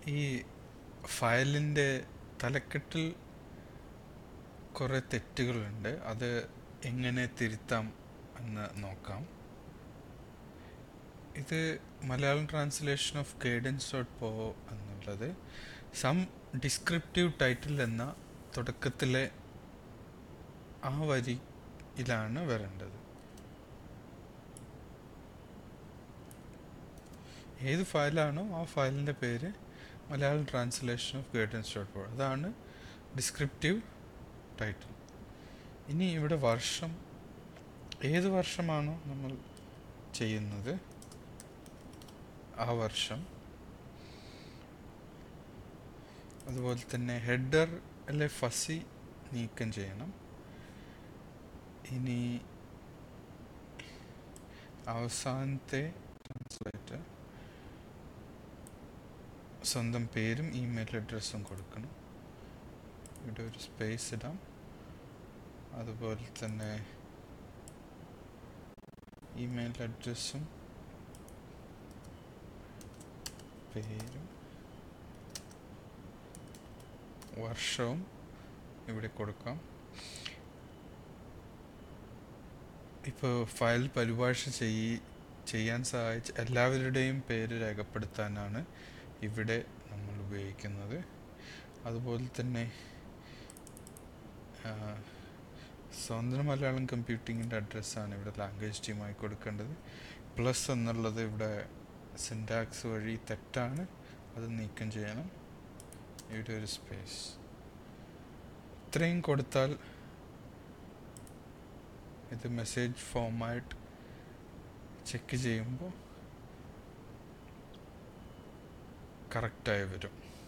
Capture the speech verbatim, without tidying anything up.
ഈ ഫയലിൻ്റെ തലക്കെട്ടിൽ കുറേ തെറ്റുകളുണ്ട്. അത് എങ്ങനെ തിരുത്താം എന്ന് നോക്കാം. ഇത് Malayalam translation of guidance dot po എന്നുള്ളത് സം ഡിസ്ക്രിപ്റ്റീവ് ടൈറ്റിൽ എന്ന തുടക്കത്തിലെ ആ വരിയിലാണ് വരേണ്ടത്. ഏത് ഫയലാണോ ആ ഫയലിൻ്റെ പേര് Malayalam translation of guidance dot po, അതാണ് ഡിസ്ക്രിപ്റ്റീവ് ടൈറ്റിൽ. ഇനി ഇവിടെ വർഷം, ഏത് വർഷമാണോ നമ്മൾ ചെയ്യുന്നത് ആ വർഷം. അതുപോലെ തന്നെ ഹെഡർ അല്ലെ ഫസി നീക്കം ചെയ്യണം. ഇനി അവസാനത്തെ ട്രാൻസ്ലേറ്റർ സ്വന്തം പേരും ഇമെയിൽ അഡ്രസ്സും കൊടുക്കണം. ഇവിടെ ഒരു സ്പേസ് ഇടാം. അതുപോലെ തന്നെ ഇമെയിൽ അഡ്രസ്സും പേരും വർഷവും ഇവിടെ കൊടുക്കാം. ഇപ്പോൾ ഫയൽ പരിഭാഷ ചെയ്യി ചെയ്യാൻ സഹായിച്ച എല്ലാവരുടെയും പേര് രേഖപ്പെടുത്താനാണ് ഇവിടെ നമ്മൾ ഉപയോഗിക്കുന്നത്. അതുപോലെ തന്നെ സ്വതന്ത്ര മലയാളം കമ്പ്യൂട്ടിങ്ങിൻ്റെ അഡ്രസ്സാണ് ഇവിടെ ലാംഗ്വേജ് ടീമായി കൊടുക്കേണ്ടത്. പ്ലസ് എന്നുള്ളത് ഇവിടെ സിൻടാക്സ് വഴി തെറ്റാണ്, അത് നീക്കം ചെയ്യണം. ഇവിടെ ഒരു സ്പേസ്. ഇത്രയും കൊടുത്താൽ ഇത് മെസ്സേജ് ഫോമാറ്റ് ചെക്ക് ചെയ്യുമ്പോൾ കറക്റ്റായി വരും.